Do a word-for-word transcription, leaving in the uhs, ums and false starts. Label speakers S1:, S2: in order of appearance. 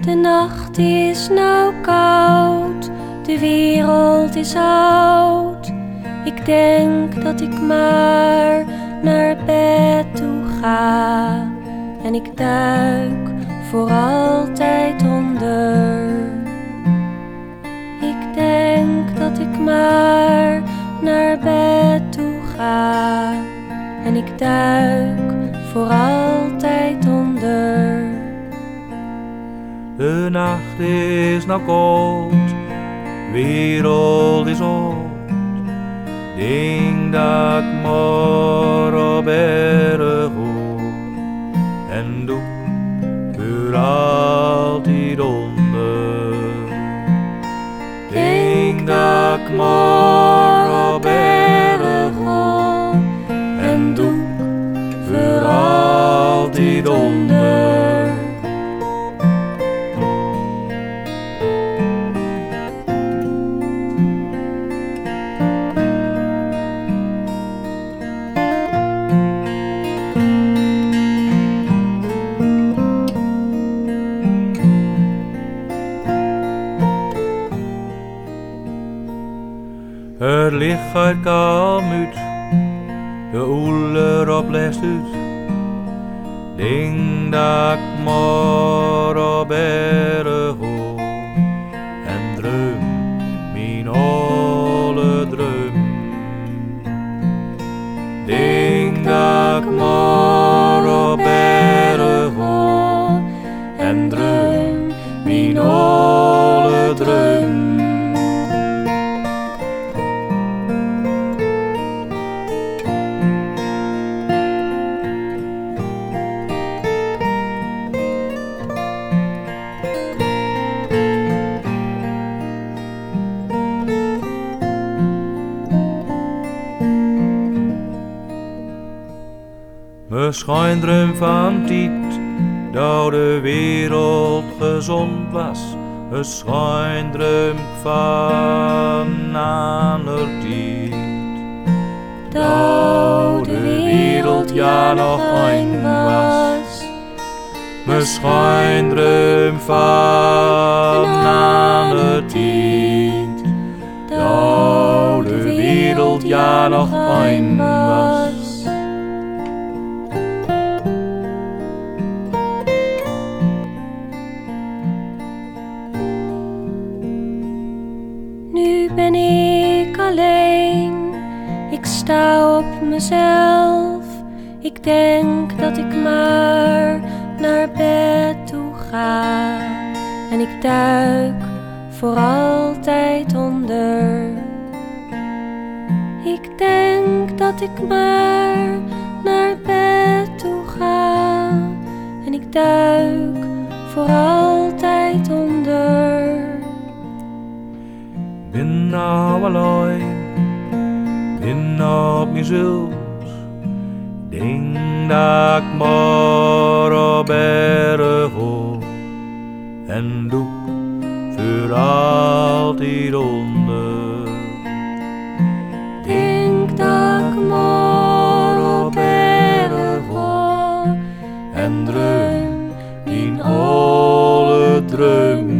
S1: De nacht is nou koud, de wereld is oud. Ik denk dat ik maar naar bed toe ga. En ik duik voor altijd onder. Ik denk dat ik maar naar bed toe ga. En ik duik voor altijd onder.
S2: De nacht is nou koud, wereld is oud. Denk dat ik maar op erg hoor. En doe voor altijd onder. Denk dat ik maar op erg hoor. En doe voor altijd onder. Het licht gaat kalm uit, de oeler op les uit. Denk dat ik maar op erg hoor. En droom, mijn alle droom. Denk dat ik maar op erg hoor. En droom, mijn alle droom. Me schijndroom van tijd, dat de wereld gezond was. Me schijndroom van ander tijd, dat de wereld ja nog een was. Me schijndroom van ander tijd, dat de wereld ja nog een was.
S1: Nu ben ik alleen, ik sta op mezelf. Ik denk dat ik maar naar bed toe ga. En ik duik voor altijd onder. Ik denk dat ik maar naar bed toe ga. En ik duik voor altijd onder.
S2: Ben nou alleen, ben nou op mezelf. Denk dat ik maar op erg hoor. En doe voor altijd onder.
S1: Denk dat ik maar op erg hoor.
S2: En droom in alle droom.